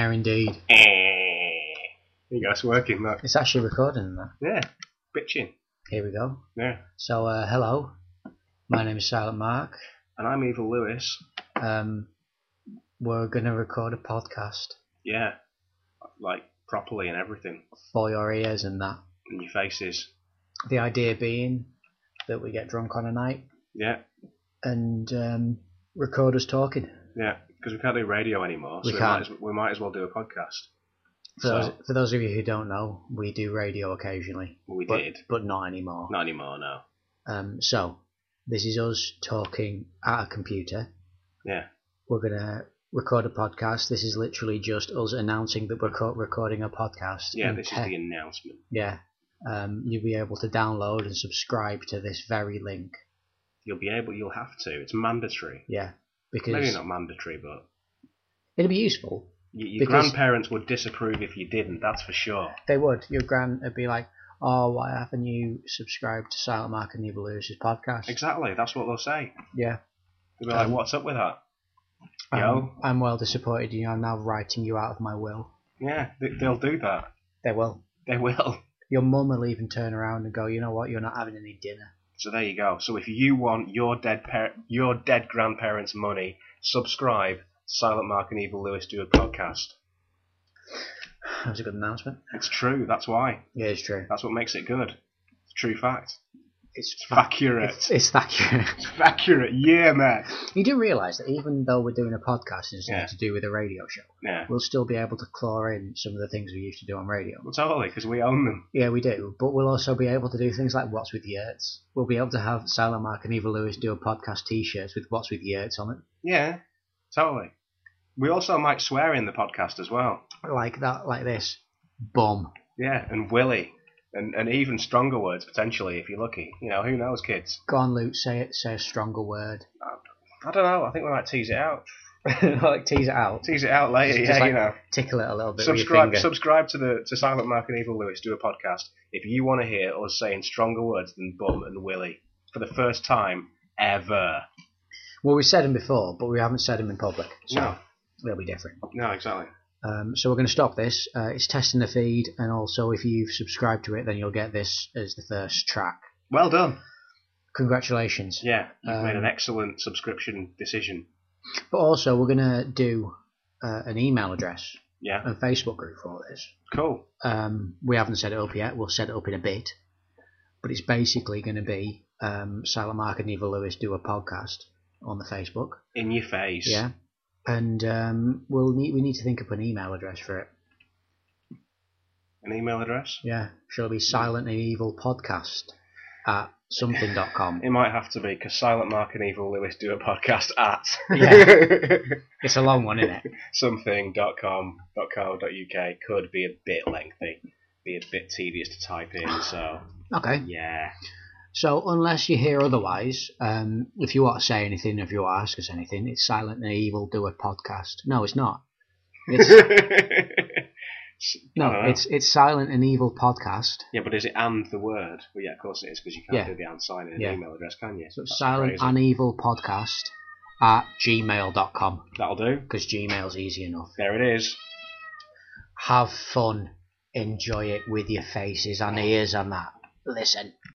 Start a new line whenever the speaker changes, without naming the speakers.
are indeed.
You go, it's working, look.
It's actually recording that.
Yeah, bitching.
Here we go.
Yeah.
So, hello. My name is Silent Mark.
And I'm Evil Lewis.
We're going to record a podcast.
Yeah. Like, properly and everything.
For your ears and that.
And your faces.
The idea being that we get drunk on a night.
Yeah.
And record us talking.
Yeah, because we can't do radio anymore, so we might as well do a podcast.
For those of you who don't know, we do radio occasionally.
We did.
But not anymore.
Not anymore, no.
So, this is us talking at a computer.
Yeah.
We're going to record a podcast. This is literally just us announcing that we're recording a podcast.
Yeah, this is the announcement.
Yeah. You'll be able to download and subscribe to this very link.
You'll have to. It's mandatory.
Yeah. Because
maybe not mandatory, but
it'd be useful.
Your grandparents would disapprove if you didn't, that's for sure.
They would. Your gran would be like, oh, why haven't you subscribed to Silent Mark and Evil Lewis's podcast?
Exactly, that's what they'll say.
Yeah.
They'll be like, what's up with that?
I'm well disappointed. I'm now writing you out of my will.
Yeah, they'll do that.
They will.
They will.
Your mum will even turn around and go, you know what, you're not having any dinner.
So there you go. So if you want your dead grandparents' money, subscribe. Silent Mark and Evil Lewis do a podcast.
That was a good announcement.
It's true, that's why.
Yeah, it's true.
That's what makes it good. It's a true fact.
It's
accurate.
It's accurate.
It's accurate, yeah, man.
You do realise that even though we're doing a podcast and it's nothing to do with a radio show, we'll still be able to claw in some of the things we used to do on radio.
Well, totally, because we own them.
Yeah, we do. But we'll also be able to do things like What's with Yurts. We'll be able to have Silent Mark and Evil Lewis do a podcast T-shirts with What's with Yurts on it.
Yeah, totally. We also might swear in the podcast as well.
Like that, like this. Bum.
Yeah, and Willy. And even stronger words, potentially, if you're lucky. You know, who knows, kids?
Go on, Luke, say a stronger word.
I don't know, I think we might tease it out.
Like, tease it out?
Tease it out later,
just
yeah,
like,
you know.
Tickle it a little bit with your finger.
Subscribe to Silent Mark and Evil Lewis, do a podcast, if you want to hear us saying stronger words than bum and Willy. For the first time ever.
Well, we've said them before, but we haven't said them in public. So
no.
They'll be different.
No, exactly.
So we're going to stop this. It's testing the feed, and also if you've subscribed to it, then you'll get this as the first track.
Well done.
Congratulations.
Yeah, you've made an excellent subscription decision.
But also, we're going to do an email address and Facebook group for all this.
Cool.
We haven't set it up yet. We'll set it up in a bit. But it's basically going to be Silent Mark and Evil Lewis do a podcast on the Facebook.
In your face.
Yeah. And we need to think up an email address for it.
An email address?
Yeah. Shall it be Silent and Evil Podcast at something.com?
It might have to be, because Silent Mark and Evil Lewis do a podcast at.
Yeah. It's a long one, isn't it?
something.com.co.uk could be a bit lengthy, be a bit tedious to type in, so.
Okay.
Yeah.
So, unless you hear otherwise, if you want to say anything, if you want to ask us anything, it's Silent and Evil do a podcast. No, it's not. It's Silent and Evil podcast.
Yeah, but is it and the word? Well, yeah, of course it is, because you can't do the and sign in an email address, can you?
So it's Silent and Evil podcast at gmail.com.
That'll do.
Because Gmail's easy enough.
There it is.
Have fun. Enjoy it with your faces and ears and that. Listen.